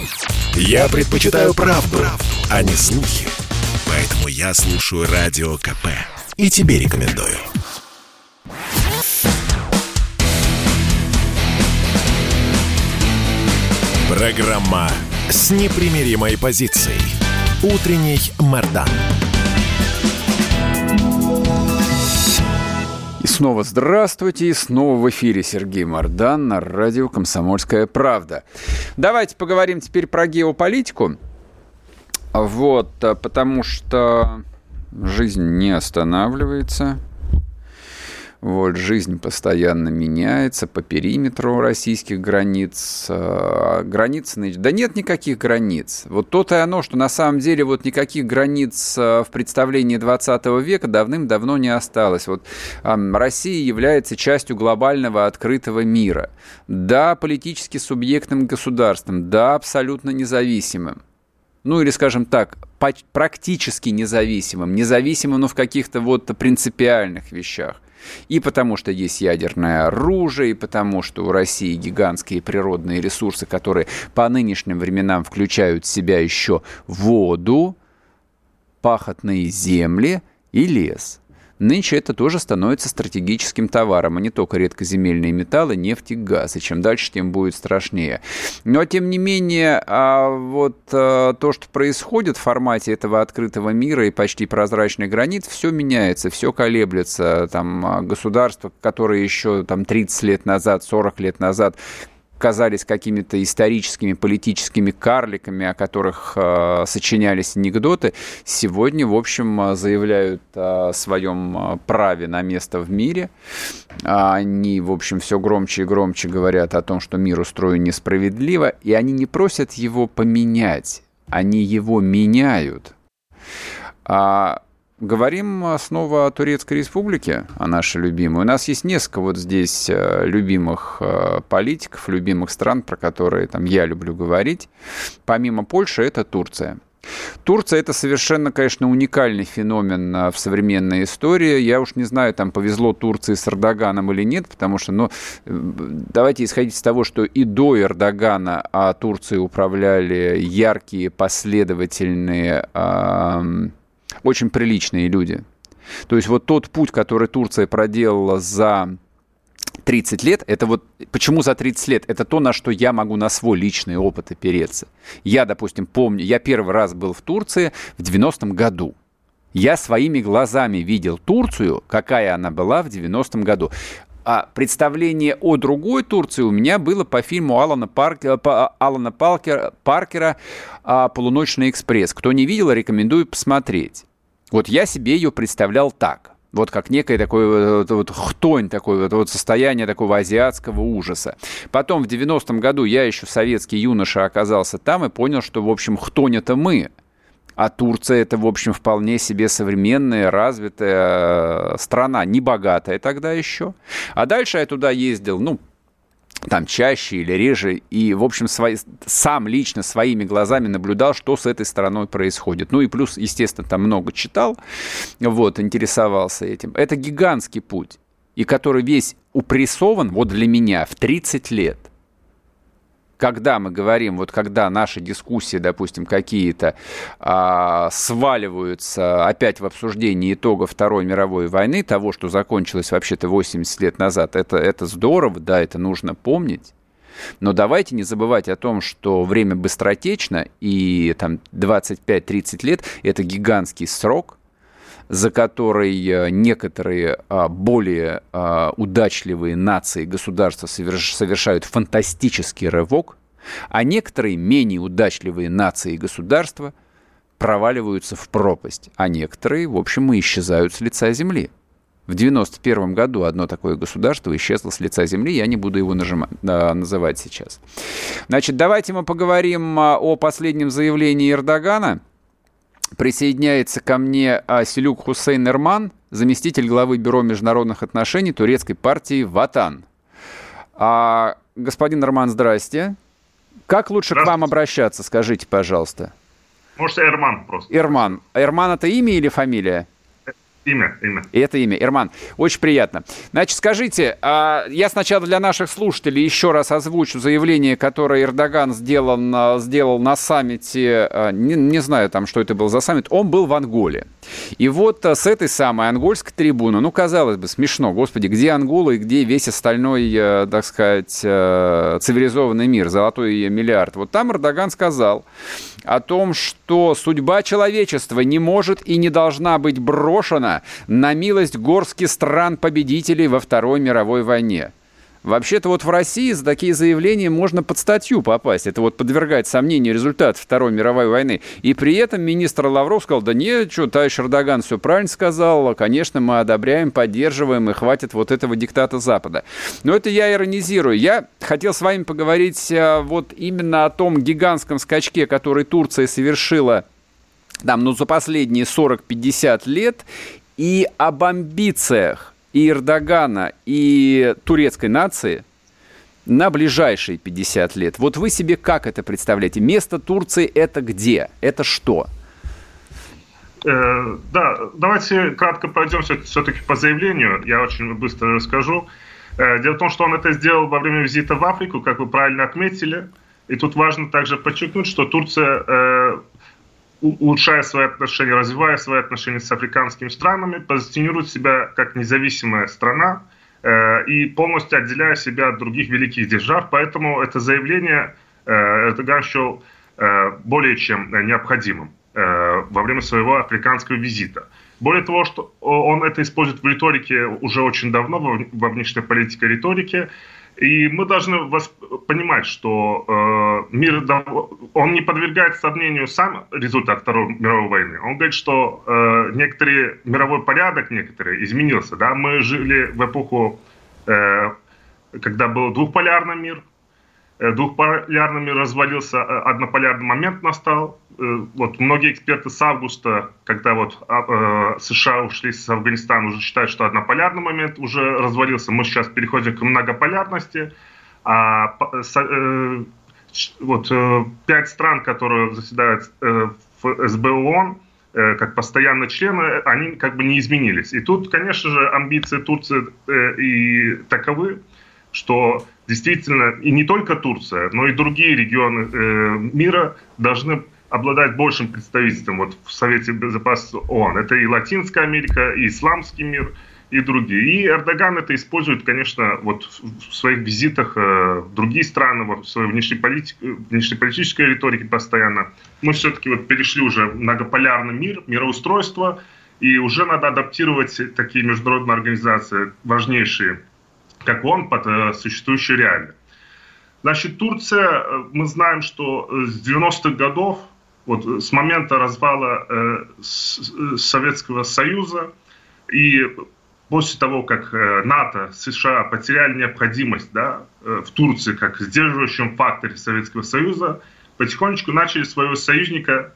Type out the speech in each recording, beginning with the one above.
Я предпочитаю правду, а не слухи. Поэтому я слушаю Радио КП. И тебе рекомендую. Программа с непримиримой позицией. Утренний Мардан. И снова здравствуйте, и снова в эфире Сергей Мардан на радио «Комсомольская правда». Давайте поговорим теперь про геополитику. Потому что жизнь не останавливается. Жизнь постоянно меняется по периметру российских границ. Да нет никаких границ. То-то и оно, что на самом деле никаких границ в представлении 20 века давным-давно не осталось. Россия является частью глобального открытого мира. Да, политически субъектным государством. Да, абсолютно независимым. Или, скажем так, практически независимым. Независимым, в каких-то принципиальных вещах. И потому что есть ядерное оружие, и потому что у России гигантские природные ресурсы, которые по нынешним временам включают в себя еще воду, пахотные земли и лес. Нынче это тоже становится стратегическим товаром, а не только редкоземельные металлы, нефть и газ. И чем дальше, тем будет страшнее. Но, тем не менее, то, что происходит в формате этого открытого мира и почти прозрачных границ, все меняется, все колеблется. Государства, которые еще 30 лет назад, 40 лет назад казались какими-то историческими политическими карликами, о которых сочинялись анекдоты, сегодня, в общем, заявляют о своем праве на место в мире. Они, в общем, все громче и громче говорят о том, что мир устроен несправедливо, и они не просят его поменять, они его меняют. Говорим снова о Турецкой Республике, о нашей любимой. У нас есть несколько здесь любимых политиков, любимых стран, про которые я люблю говорить. Помимо Польши, это Турция. Турция – это совершенно, конечно, уникальный феномен в современной истории. Я уж не знаю, повезло Турции с Эрдоганом или нет, потому что, давайте исходить из того, что и до Эрдогана Турцией управляли яркие, последовательные, очень приличные люди. То есть тот путь, который Турция проделала за 30 лет, это почему за 30 лет? Это то, на что я могу на свой личный опыт опереться. Я, допустим, помню, я первый раз был в Турции в 90-м году. Я своими глазами видел Турцию, какая она была в 90-м году. А представление о другой Турции у меня было по фильму Алана Паркера «Полуночный экспресс». Кто не видел, рекомендую посмотреть. Я себе ее представлял так. Как некое такое хтонь, такое состояние такого азиатского ужаса. Потом в 90-м году я еще советский юноша оказался там и понял, что, в общем, хтонь – это мы. А Турция – это, в общем, вполне себе современная, развитая страна, небогатая тогда еще. А дальше я туда ездил, чаще или реже, и, в общем, сам лично своими глазами наблюдал, что с этой страной происходит. И плюс, естественно, там много читал, интересовался этим. Это гигантский путь, и который весь упрессован, для меня, в 30 лет. Когда мы говорим, когда наши дискуссии, допустим, какие-то сваливаются опять в обсуждении итогов Второй мировой войны, того, что закончилось вообще-то 80 лет назад, это здорово, да, это нужно помнить. Но давайте не забывать о том, что время быстротечно, и 25-30 лет – это гигантский срок, за который некоторые более удачливые нации и государства совершают фантастический рывок, а некоторые менее удачливые нации и государства проваливаются в пропасть, а некоторые, в общем, исчезают с лица земли. В 1991 году одно такое государство исчезло с лица земли, я не буду его называть сейчас. Давайте мы поговорим о последнем заявлении Эрдогана. Присоединяется ко мне Селюк Хусейн Эрман, заместитель главы Бюро международных отношений турецкой партии «Ватан». Господин Эрман, здрасте. Как лучше к вам обращаться, скажите, пожалуйста? Можете Эрман просто. Эрман. Эрман – это имя или фамилия? Имя. Это имя. Эрман, очень приятно. Значит, скажите, я сначала для наших слушателей еще раз озвучу заявление, которое Эрдоган сделал на саммите, не знаю, там, что это был за саммит, он был в Анголе. И вот с этой самой ангольской трибуны, казалось бы, смешно, господи, где Ангола и где весь остальной, так сказать, цивилизованный мир, золотой миллиард. Вот там Эрдоган сказал о том, что судьба человечества не может и не должна быть брошена на милость горстки стран-победителей во Второй мировой войне. Вообще-то вот в России за такие заявления можно под статью попасть. Это вот подвергать сомнению результат Второй мировой войны. И при этом министр Лавров сказал, да нет, что, товарищ Эрдоган все правильно сказал, конечно, мы одобряем, поддерживаем, и хватит вот этого диктата Запада. Но это я иронизирую. Я хотел с вами поговорить вот именно о том гигантском скачке, который Турция совершила там, за последние 40-50 лет, и об амбициях и Эрдогана, и турецкой нации на ближайшие 50 лет. Вот вы себе как это представляете? Место Турции это где? Это что? Да, давайте кратко пройдемся все-таки по заявлению. Я очень быстро расскажу. Дело в том, что он это сделал во время визита в Африку, как вы правильно отметили. И тут важно также подчеркнуть, что Турция, улучшая свои отношения, развивая свои отношения с африканскими странами, позиционирует себя как независимая страна и полностью отделяя себя от других великих держав. Поэтому это заявление Эрдоган счел более чем необходимым во время своего африканского визита. Более того, что он это использует в риторике уже очень давно, во внешней политике и риторике. И мы должны понимать, что мир, он не подвергает сомнению сам результат Второй мировой войны. Он говорит, что мировой порядок изменился. Да? Мы жили в эпоху, когда был двухполярный мир. Двухполярный мир развалился, однополярный момент настал. Вот многие эксперты с августа, когда США ушли с Афганистана, уже считают, что однополярный момент уже развалился. Мы сейчас переходим к многополярности. 5 стран, которые заседают в СБ ООН, как постоянные члены, они как бы не изменились. И тут, конечно же, амбиции Турции и таковы, что действительно и не только Турция, но и другие регионы мира должны обладать большим представительством в Совете Безопасности ООН. Это и Латинская Америка, и Исламский мир, и другие. И Эрдоган это использует, конечно, в своих визитах в другие страны, в своей внешнеполитической риторике постоянно. Мы все-таки перешли уже в многополярный мир, мироустройство, и уже надо адаптировать такие международные организации, важнейшие, как ООН, под существующие реалии. Значит, Турция, мы знаем, что с 90-х годов, с момента развала Советского Союза и после того, как НАТО, США потеряли необходимость в Турции как сдерживающем факторе Советского Союза, потихонечку начали своего союзника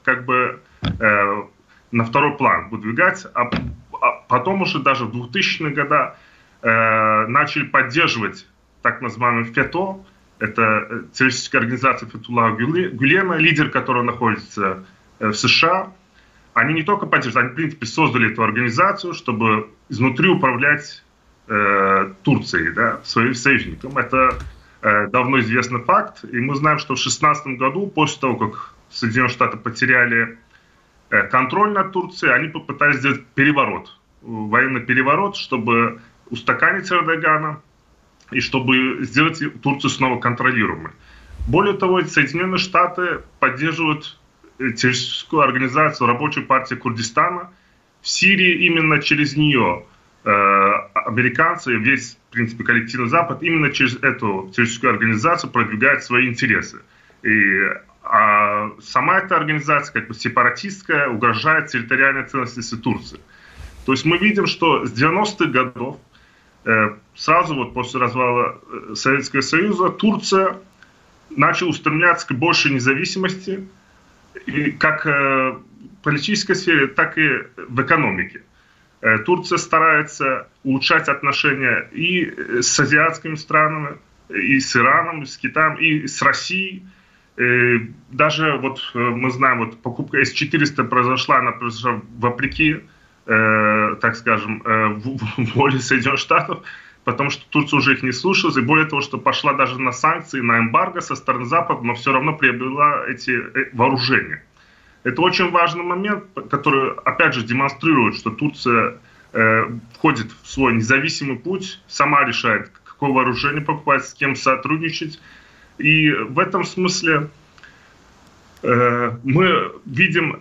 на второй план выдвигать, а потом уже даже в 2000-е годы начали поддерживать так называемый ФЕТО, это террористическая организация Фетхуллаха Гюлена, лидер которого находится в США. Они не только поддерживают, они, в принципе, создали эту организацию, чтобы изнутри управлять Турцией, своим союзником. Это давно известный факт. И мы знаем, что в 2016 году, после того, как Соединенные Штаты потеряли контроль над Турцией, они попытались сделать переворот, военный переворот, чтобы устаканить Эрдогана и чтобы сделать Турцию снова контролируемой. Более того, Соединенные Штаты поддерживают террористическую организацию Рабочей партии Курдистана. В Сирии именно через нее американцы, весь, в принципе, коллективный Запад, именно через эту террористическую организацию продвигают свои интересы. А сама эта организация, сепаратистская, угрожает территориальной целостности Турции. То есть мы видим, что с 90-х годов, сразу после развала Советского Союза, Турция начала устремляться к большей независимости, как в политической сфере, так и в экономике. Турция старается улучшать отношения и с азиатскими странами, и с Ираном, и с Китаем, и с Россией. Даже мы знаем, покупка С-400 произошла вопреки так скажем, воле Соединенных Штатов, потому что Турция уже их не слушалась, и более того, что пошла даже на санкции, на эмбарго со стороны Запада, но все равно приобрела эти вооружения. Это очень важный момент, который, опять же, демонстрирует, что Турция входит в свой независимый путь, сама решает, какое вооружение покупать, с кем сотрудничать. И в этом смысле мы видим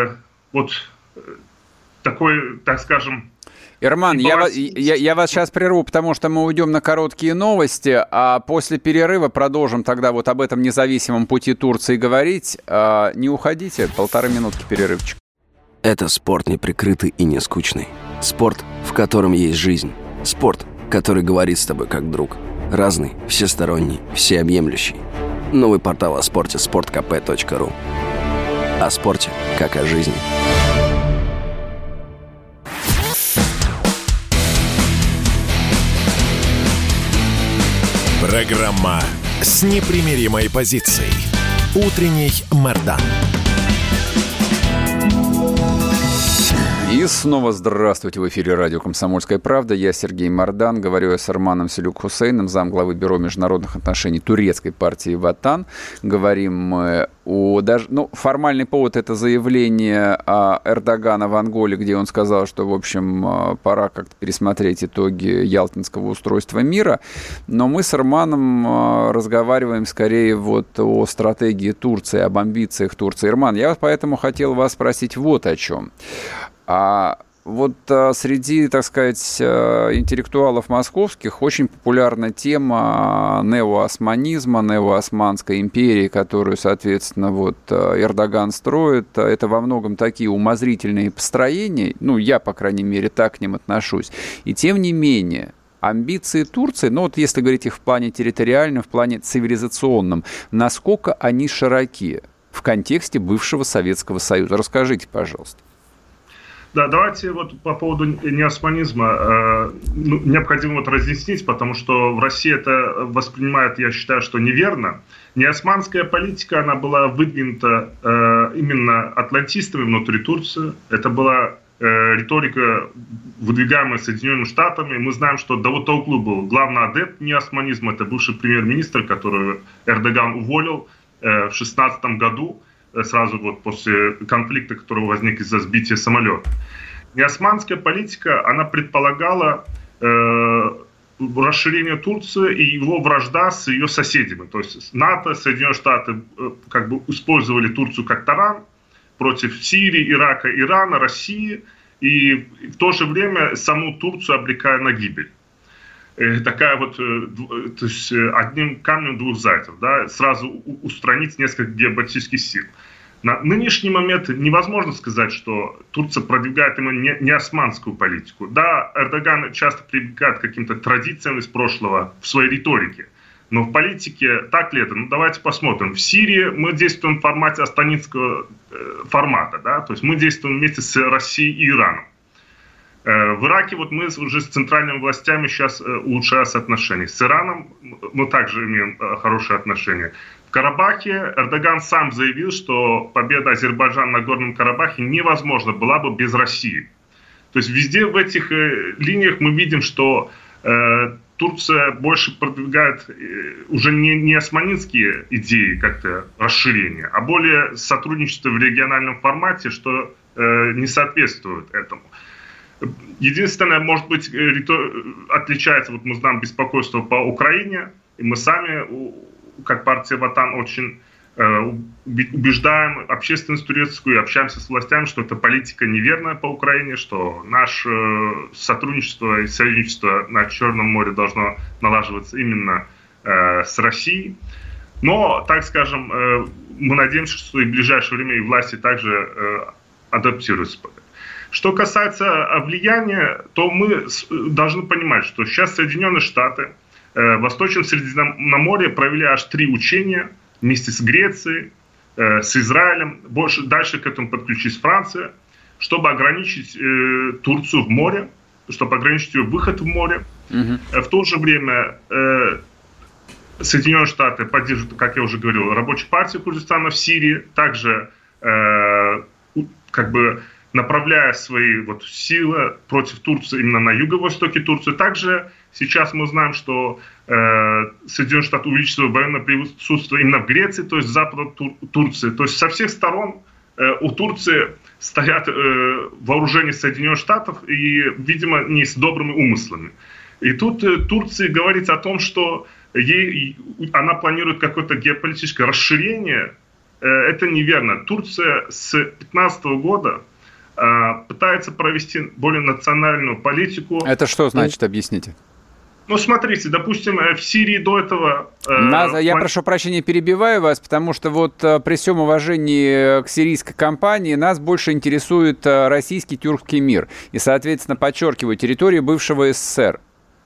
такой, так скажем... Ирман, я вас сейчас прерву, потому что мы уйдем на короткие новости, а после перерыва продолжим тогда вот об этом независимом пути Турции говорить. Не уходите, 1,5 минутки перерывчик. Это спорт неприкрытый и не скучный. Спорт, в котором есть жизнь. Спорт, который говорит с тобой как друг. Разный, всесторонний, всеобъемлющий. Новый портал о спорте – sportkp.ru. О спорте, как о жизни. Программа с непримиримой позицией. Утренний Мардан. И снова здравствуйте. В эфире радио «Комсомольская правда». Я Сергей Мардан. Говорю я с Арманом Селюк-Хусейном, замглавы Бюро международных отношений турецкой партии «Ватан». Говорим мы о... формальный повод – это заявление Эрдогана в Анголе, где он сказал, что, в общем, пора как-то пересмотреть итоги Ялтинского устройства мира. Но мы с Арманом разговариваем скорее вот о стратегии Турции, об амбициях Турции. Арман, я поэтому хотел вас спросить вот о чем. А вот среди, так сказать, интеллектуалов московских очень популярна тема неоосманизма, неоосманской империи, которую, соответственно, вот Эрдоган строит. Это во многом такие умозрительные построения, я, по крайней мере, так к ним отношусь. И тем не менее, амбиции Турции, если говорить их в плане территориальном, в плане цивилизационном, насколько они широки в контексте бывшего Советского Союза? Расскажите, пожалуйста. Да, давайте вот по поводу неосманизма необходимо разъяснить, потому что в России это воспринимают, я считаю, что неверно. Неосманская политика, она была выдвинута именно атлантистами внутри Турции. Это была риторика, выдвигаемая Соединенными Штатами. Мы знаем, что Давутоглу был главный адепт неосманизма. Это бывший премьер-министр, которого Эрдоган уволил в 2016 году. Сразу вот после конфликта, который возник из-за сбития самолета. Неосманская политика, она предполагала расширение Турции и его вражда с ее соседями. То есть НАТО, Соединенные Штаты как бы использовали Турцию как таран против Сирии, Ирака, Ирана, России, и в то же время саму Турцию обрекая на гибель. Такая вот, то есть одним камнем двух зайцев, да, сразу устранить несколько геополитических сил. На нынешний момент невозможно сказать, что Турция продвигает именно неосманскую политику. Да, Эрдоган часто прибегает к каким-то традициям из прошлого в своей риторике, но в политике так ли это? Давайте посмотрим. В Сирии мы действуем в формате астанинского формата, да, то есть мы действуем вместе с Россией и Ираном. В Ираке вот мы уже с центральными властями сейчас улучшаются отношения. С Ираном мы также имеем хорошие отношения. В Карабахе Эрдоган сам заявил, что победа Азербайджана на Горном Карабахе невозможна была бы без России. То есть везде в этих линиях мы видим, что Турция больше продвигает уже не османинские идеи как-то расширения, а более сотрудничество в региональном формате, что не соответствует этому. Единственное, может быть, отличается, вот мы знаем беспокойство по Украине, и мы сами, как партия «Ватан», очень убеждаем общественность турецкую и общаемся с властями, что эта политика неверная по Украине, что наше сотрудничество и союзничество на Черном море должно налаживаться именно с Россией. Но, так скажем, мы надеемся, что и в ближайшее время и власти также адаптируются. Что касается влияния, то мы должны понимать, что сейчас Соединенные Штаты в Восточном Средиземноморье провели аж 3 учения вместе с Грецией, с Израилем. Дальше к этому подключилась Франция, чтобы ограничить Турцию в море, чтобы ограничить ее выход в море. В то же время Соединенные Штаты поддерживают, как я уже говорил, рабочую партию Курдистана в Сирии, также как бы направляя свои силы против Турции именно на юго-востоке Турции. Также сейчас мы знаем, что Соединенные Штаты увеличивают военное присутствие именно в Греции, то есть запада Турции. То есть со всех сторон у Турции стоят вооружения Соединенных Штатов и, видимо, не с добрыми умыслами. И тут Турция говорит о том, что она планирует какое-то геополитическое расширение. Это неверно. Турция с 2015 года пытается провести более национальную политику. Это что значит, объясните? Смотрите, допустим, в Сирии до этого... Я прошу прощения, перебиваю вас, потому что при всем уважении к сирийской кампании нас больше интересует российский тюркский мир. И, соответственно, подчеркиваю, территории бывшего СССР.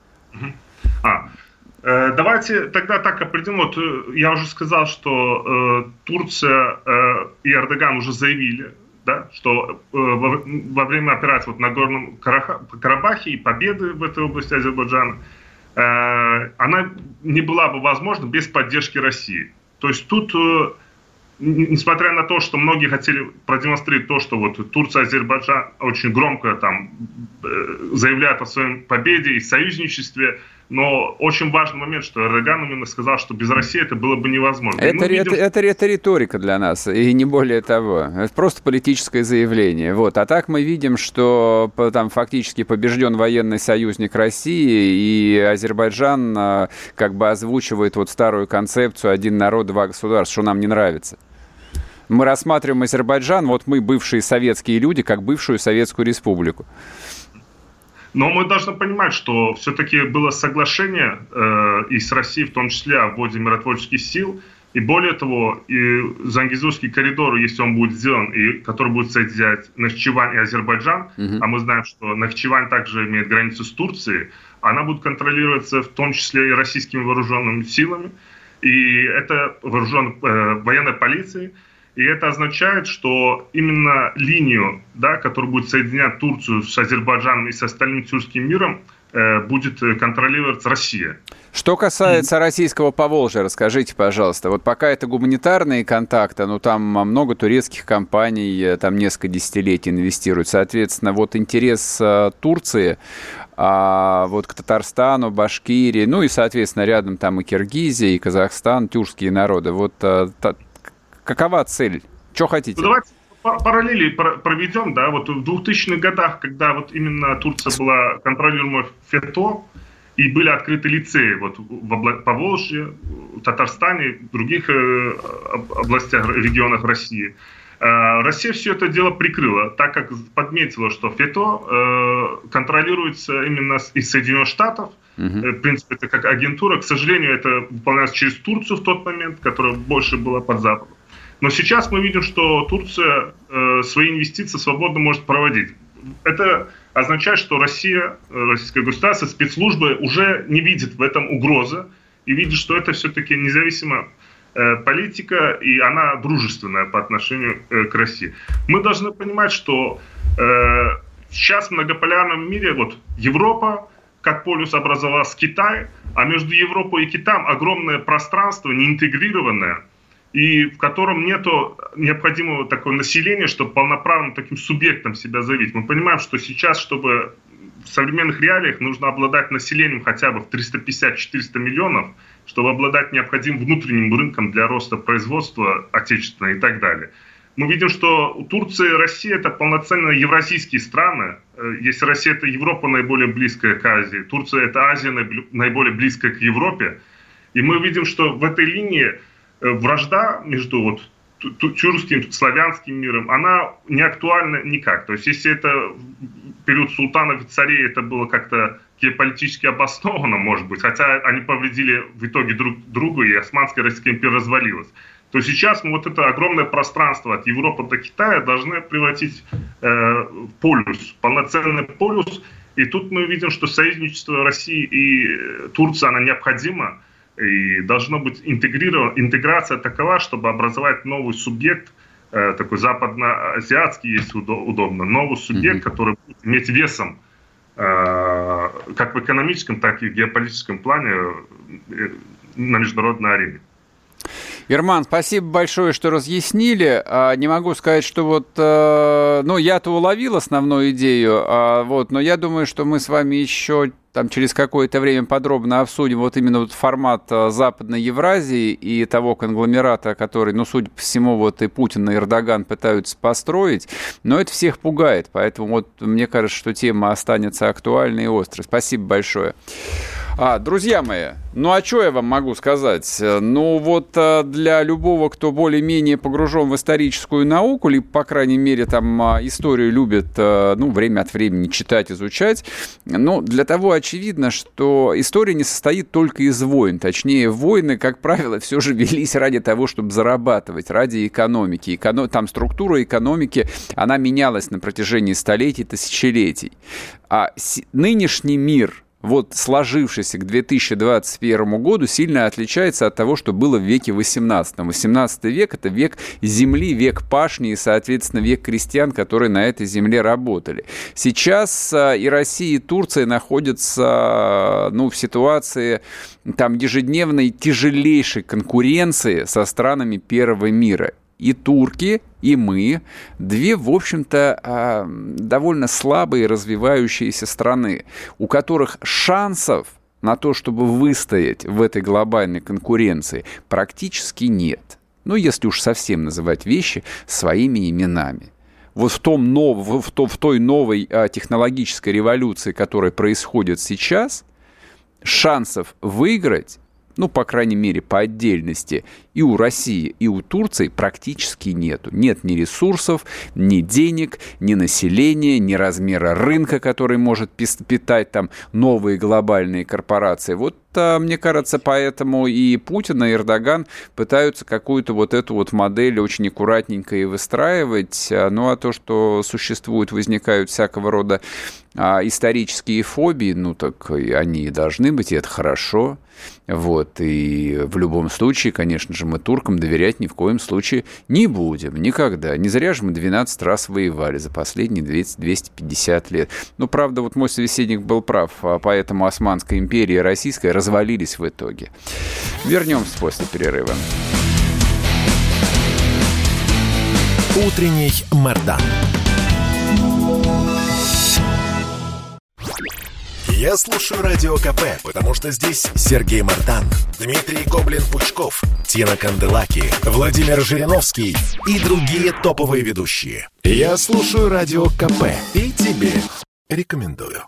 Давайте тогда так определим. Я уже сказал, что Турция и Эрдоган уже заявили, да, что во время операции на Горном Карабахе и победы в этой области Азербайджана она не была бы возможна без поддержки России. То есть тут, несмотря на то, что многие хотели продемонстрировать то, что Турция и Азербайджан очень громко заявляют о своей победе и союзничестве, но очень важный момент, что Эрдоган именно сказал, что без России это было бы невозможно. Это риторика для нас, и не более того. Это просто политическое заявление. А так мы видим, что там фактически побежден военный союзник России, и Азербайджан озвучивает старую концепцию «один народ, два государства», что нам не нравится. Мы рассматриваем Азербайджан, мы, бывшие советские люди, как бывшую Советскую Республику. Но мы должны понимать, что все-таки было соглашение и с Россией, в том числе, о вводе миротворческих сил. И более того, и Зангезурский коридор, если он будет сделан, и который будет соединять Нахичевань и Азербайджан, а мы знаем, что Нахичевань также имеет границу с Турцией, она будет контролироваться в том числе и российскими вооруженными силами, и это военной полицией. И это означает, что именно линию, которая будет соединять Турцию с Азербайджаном и с остальным тюркским миром, будет контролировать Россия. Что касается российского Поволжья, расскажите, пожалуйста. Пока это гуманитарные контакты, там много турецких компаний, там несколько десятилетий инвестируют. Соответственно, интерес Турции к Татарстану, Башкирии, и, соответственно, рядом там и Киргизия, и Казахстан, тюркские народы. Какова цель? Что хотите? Давайте параллели проведем. В 2000-х годах, когда именно Турция была контролируема ФЕТО, и были открыты лицеи в Поволжье, в Татарстане, в других областях, регионах России, Россия все это дело прикрыла, так как подметила, что ФЕТО контролируется именно из Соединенных Штатов. В принципе, это как агентура. К сожалению, это выполнялось через Турцию в тот момент, которая больше была под Западом. Но сейчас мы видим, что Турция свои инвестиции свободно может проводить. Это означает, что российское государство, спецслужбы уже не видят в этом угрозы и видят, что это все-таки независимая политика, и она дружественная по отношению к России. Мы должны понимать, что сейчас в многополярном мире Европа как полюс образовалась Китай, а между Европой и Китаем огромное пространство, неинтегрированное, и в котором нету необходимого такого населения, чтобы полноправным таким субъектом себя заявить. Мы понимаем, что сейчас, чтобы в современных реалиях нужно обладать населением хотя бы в 350-400 миллионов, чтобы обладать необходимым внутренним рынком для роста производства отечественного и так далее. Мы видим, что у Турции и России это полноценные евразийские страны. Если Россия — это Европа наиболее близкая к Азии, Турция — это Азия наиболее близкая к Европе. И мы видим, что в этой линии вражда между тюркским, славянским миром, она не актуальна никак. То есть, если это в период султанов и царей, это было как-то геополитически обосновано, может быть, хотя они повредили в итоге друг другу, и Османская Российская империя развалилась, то сейчас мы это огромное пространство от Европы до Китая должны превратить в полюс, полноценный полюс. И тут мы видим, что союзничество России и Турции, оно необходимо. И должна быть интеграция такова, чтобы образовать новый субъект, такой западноазиатский, если удобно, новый субъект, который будет иметь весом как в экономическом, так и в геополитическом плане на международной арене. Ерман, спасибо большое, что разъяснили. Не могу сказать, что вот... я-то уловил основную идею, но я думаю, что мы с вами еще там через какое-то время подробно обсудим вот именно вот формат Западной Евразии и того конгломерата, который, судя по всему, вот и Путин, и Эрдоган пытаются построить, но это всех пугает, поэтому вот мне кажется, что тема останется актуальной и острой. Спасибо большое. Друзья мои, что я вам могу сказать? Для любого, кто более-менее погружен в историческую науку, либо, по крайней мере, там историю любит, время от времени читать, изучать, для того очевидно, что история не состоит только из войн. Точнее, войны, как правило, все же велись ради того, чтобы зарабатывать, ради экономики. Там структура экономики, она менялась на протяжении столетий, тысячелетий. Нынешний мир, сложившийся к 2021 году, сильно отличается от того, что было в веке XVIII. XVIII век – это век земли, век пашни и, соответственно, век крестьян, которые на этой земле работали. Сейчас и Россия, и Турция находятся в ситуации ежедневной тяжелейшей конкуренции со странами первого мира. И турки, и мы, две, в общем-то, довольно слабые развивающиеся страны, у которых шансов на то, чтобы выстоять в этой глобальной конкуренции, практически нет. Если уж совсем называть вещи своими именами. В той новой технологической революции, которая происходит сейчас, шансов выиграть, по крайней мере, по отдельности, и у России, и у Турции практически нету. Нет ни ресурсов, ни денег, ни населения, ни размера рынка, который может питать там новые глобальные корпорации. Мне кажется, поэтому и Путин, и Эрдоган пытаются какую-то эту модель очень аккуратненько и выстраивать. А то, что существуют, возникают всякого рода исторические фобии, так они и должны быть, и это хорошо. И в любом случае, конечно же, мы туркам доверять ни в коем случае не будем. Никогда. Не зря же мы 12 раз воевали за последние 250 лет. Правда, мой собеседник был прав, поэтому Османская империя и Российская развалились в итоге. Вернемся после перерыва. Утренний Мардан. Я слушаю Радио КП, потому что здесь Сергей Мардан, Дмитрий Гоблин-Пучков, Тина Канделаки, Владимир Жириновский и другие топовые ведущие. Я слушаю Радио КП и тебе рекомендую.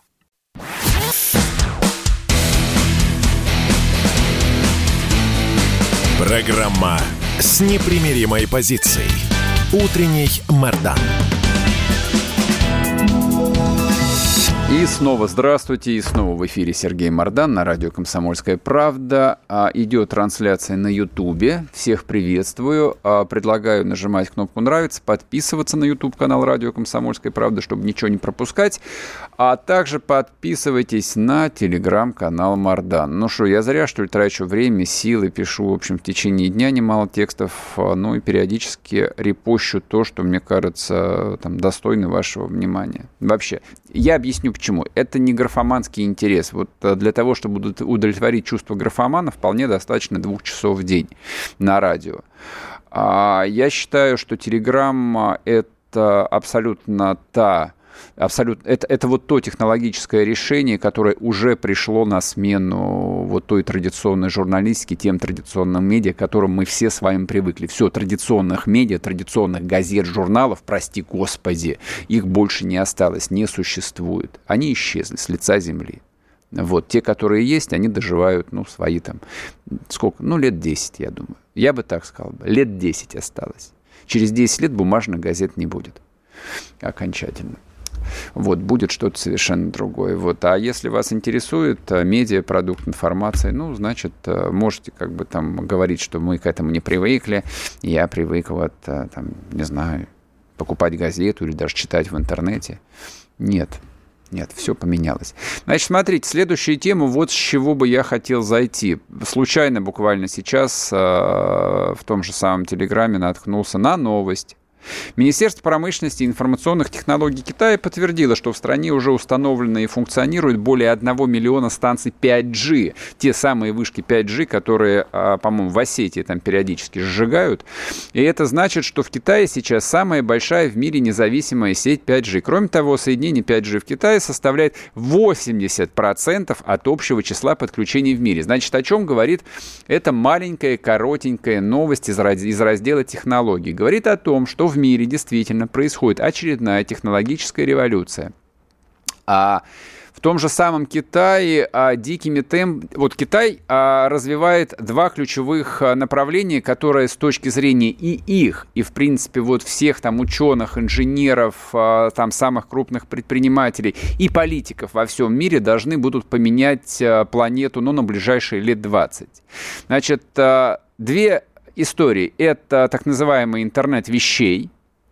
Программа с непримиримой позицией. Утренний Мардан. И снова здравствуйте, и снова в эфире Сергей Мардан на радио «Комсомольская правда». Идет трансляция на Ютубе. Всех приветствую. Предлагаю нажимать кнопку «Нравится», подписываться на Ютуб-канал радио «Комсомольская правда», чтобы ничего не пропускать. А также подписывайтесь на телеграм-канал Мардан. Я зря, что ли, трачу время, силы, пишу, в общем, в течение дня немало текстов, и периодически репощу то, что, мне кажется, достойно вашего внимания. Вообще, я объясню, почему. Это не графоманский интерес. Для того, чтобы удовлетворить чувство графомана, вполне достаточно 2 часов в день на радио. Я считаю, что Telegram – это абсолютно это то технологическое решение, которое уже пришло на смену той традиционной журналистике, тем традиционным медиа, к которым мы все с вами привыкли. Все, традиционных медиа, традиционных газет, журналов, прости господи, их больше не осталось, не существует. Они исчезли с лица земли. Те, которые есть, они доживают, свои лет 10, я думаю. Я бы так сказал, лет 10 осталось. Через 10 лет бумажных газет не будет. Окончательно. Будет что-то совершенно другое. А если вас интересует медиа, продукт информации, значит, можете говорить, что мы к этому не привыкли. Я привык, не знаю, покупать газету или даже читать в интернете. Нет, все поменялось. Значит, смотрите, следующую тему, с чего бы я хотел зайти. Случайно буквально сейчас в том же самом Телеграме наткнулся на новость, Министерство промышленности и информационных технологий Китая подтвердило, что в стране уже установлено и функционирует более 1 миллиона станций 5G. Те самые вышки 5G, которые, по-моему, в Осетии там периодически сжигают. И это значит, что в Китае сейчас самая большая в мире независимая сеть 5G. Кроме того, соединение 5G в Китае составляет 80% от общего числа подключений в мире. Значит, о чем говорит эта маленькая, коротенькая новость из раздела технологий? Говорит о том, что в мире действительно происходит очередная технологическая революция. А в том же самом Китае дикими темпами... Вот Китай развивает два ключевых направления, которые с точки зрения и в принципе, вот всех там ученых, инженеров, там самых крупных предпринимателей и политиков во всем мире должны будут поменять планету, на ближайшие лет 20. Значит, две истории. Это так называемый интернет вещей,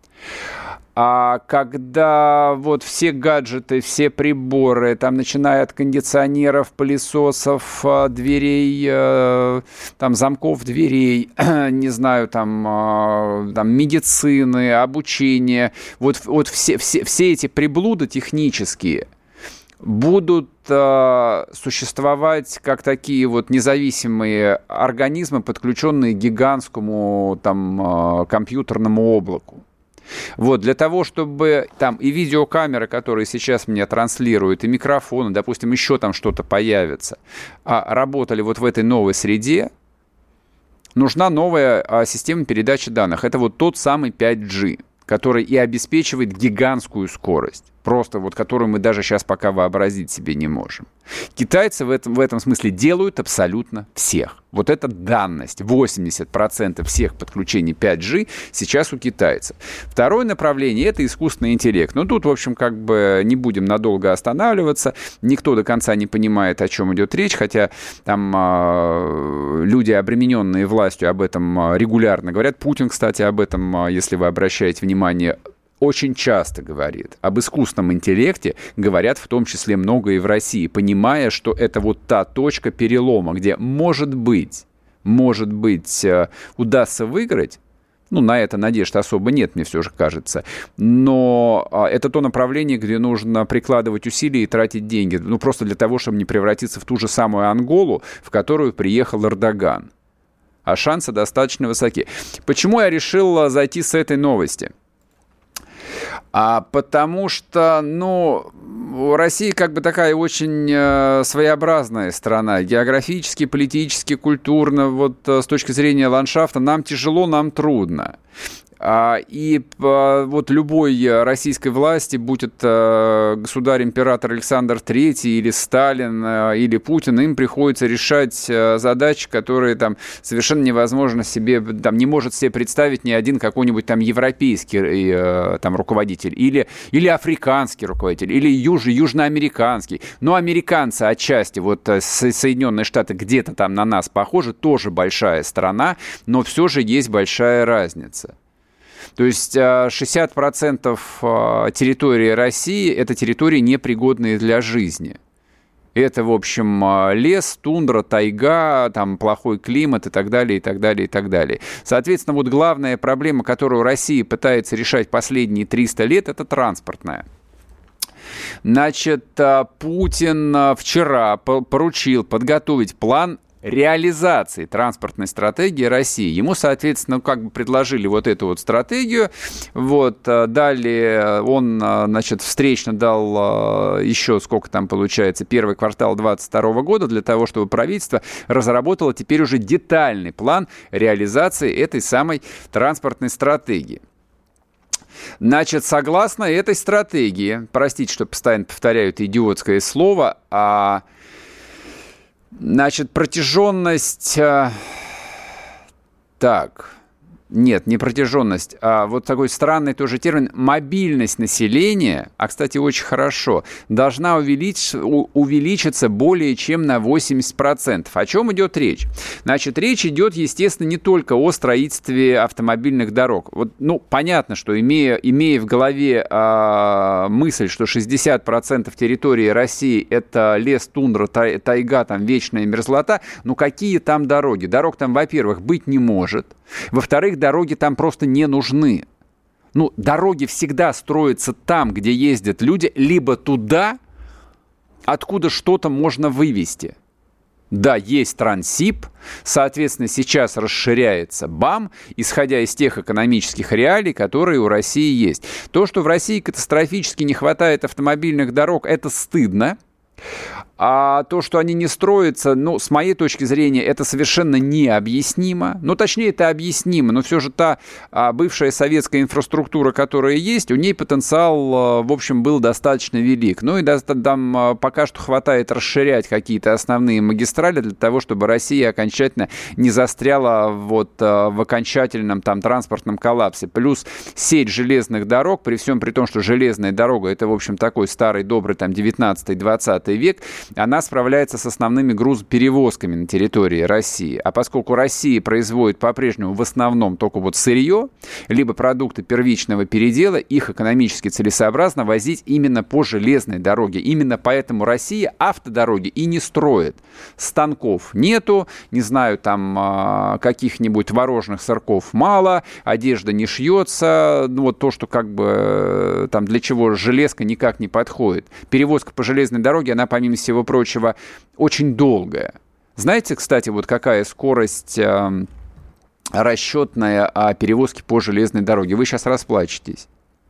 когда вот все гаджеты, все приборы, там, начиная от кондиционеров, пылесосов, дверей, там, замков дверей, не знаю, там медицины, обучения, вот все эти приблуды технические будут существовать как такие вот независимые организмы, подключенные к гигантскому там компьютерному облаку. Вот, для того, чтобы там и видеокамеры, которые сейчас меня транслируют, и микрофоны, допустим, еще там что-то появится, работали вот в этой новой среде, нужна новая система передачи данных. Это вот тот самый 5G, который и обеспечивает гигантскую скорость, просто вот которую мы даже сейчас пока вообразить себе не можем. Китайцы в этом смысле делают абсолютно всех. Вот это данность. 80% всех подключений 5G сейчас у китайцев. Второе направление – это искусственный интеллект. Ну, тут, в общем, как бы не будем надолго останавливаться. Никто до конца не понимает, о чем идет речь, хотя там люди, обремененные властью, об этом регулярно говорят. Путин, кстати, об этом, если вы обращаете внимание, очень часто говорит. Об искусственном интеллекте говорят в том числе много и в России, понимая, что это вот та точка перелома, где, может быть, удастся выиграть. Ну, на это надежд особо нет, мне все же кажется. Но это то направление, где нужно прикладывать усилия и тратить деньги. Ну, просто для того, чтобы не превратиться в ту же самую Анголу, в которую приехал Эрдоган. А шансы достаточно высоки. Почему я решил зайти с этой новости? Потому что, Россия как бы такая очень своеобраззная страна. Географически, политически, культурно, вот с точки зрения ландшафта нам тяжело, нам трудно. И вот любой российской власти, будь это государь-император Александр III или Сталин, или Путин, им приходится решать задачи, которые там совершенно невозможно себе, там не может себе представить ни один какой-нибудь там европейский там руководитель, или африканский руководитель, или южноамериканский. Но американцы отчасти, вот Соединенные Штаты где-то там на нас похожи, тоже большая страна, но все же есть большая разница. То есть 60% территории России – это территории, непригодные для жизни. Это, в общем, лес, тундра, тайга, там плохой климат и так далее, и так далее, и так далее. Соответственно, вот главная проблема, которую Россия пытается решать последние 300 лет – это транспортная. Значит, Путин вчера поручил подготовить план реализации транспортной стратегии России. Ему, соответственно, как бы предложили вот эту вот стратегию. Вот, далее он, значит, встречно дал еще, сколько там получается, первый квартал 2022 года для того, чтобы правительство разработало теперь уже детальный план реализации этой самой транспортной стратегии. Значит, согласно этой стратегии, простите, что постоянно повторяю это идиотское слово, значит, протяженность... Нет, не протяженность, а вот такой странный тоже термин. Мобильность населения, кстати, очень хорошо, должна увеличиться более чем на 80%. О чем идет речь? Значит, речь идет, естественно, не только о строительстве автомобильных дорог. Вот, понятно, что имея в голове мысль, что 60% территории России – это лес, тундра, тайга, там вечная мерзлота, какие там дороги? Дорог там, во-первых, быть не может. Во-вторых, дороги там просто не нужны. Ну, дороги всегда строятся там, где ездят люди, либо туда, откуда что-то можно вывезти. Да, есть Транссиб, соответственно, сейчас расширяется БАМ, исходя из тех экономических реалий, которые у России есть. То, что в России катастрофически не хватает автомобильных дорог, это стыдно. А то, что они не строятся, ну, с моей точки зрения, это совершенно необъяснимо. Ну, точнее, это объяснимо, но все же та бывшая советская инфраструктура, которая есть, у ней потенциал, в общем, был достаточно велик. Ну, и там пока что хватает расширять какие-то основные магистрали для того, чтобы Россия окончательно не застряла вот в окончательном там транспортном коллапсе. Плюс сеть железных дорог, при всем при том, что железная дорога, это, в общем, такой старый, добрый, там, 19-20 век, она справляется с основными грузоперевозками на территории России. А поскольку Россия производит по-прежнему в основном только вот сырье, либо продукты первичного передела, их экономически целесообразно возить именно по железной дороге. Именно поэтому Россия автодороги и не строит. Станков нету, не знаю, там каких-нибудь творожных сырков мало, одежда не шьется, ну, вот то, что как бы там для чего железка никак не подходит. Перевозка по железной дороге, она, помимо всего прочего, очень долгая. Знаете, кстати, вот какая скорость расчетная о перевозке по железной дороге? Вы сейчас расплачетесь.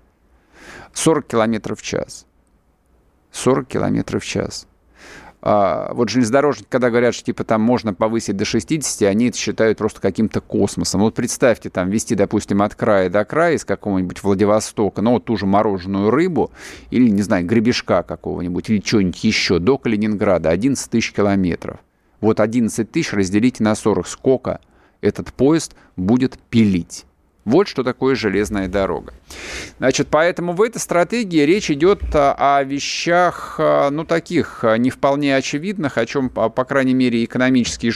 40 км в час. 40 км в час. Вот железнодорожники, когда говорят, что типа там можно повысить до 60, они это считают просто каким-то космосом. Вот представьте, там везти, допустим, от края до края из какого-нибудь Владивостока, ну вот ту же мороженую рыбу или, не знаю, гребешка какого-нибудь или что-нибудь еще до Калининграда, 11 тысяч километров. Вот 11 тысяч разделите на 40, сколько этот поезд будет пилить. Вот что такое железная дорога. Значит, поэтому в этой стратегии речь идет о вещах, ну, таких не вполне очевидных, о чем, по крайней мере, экономические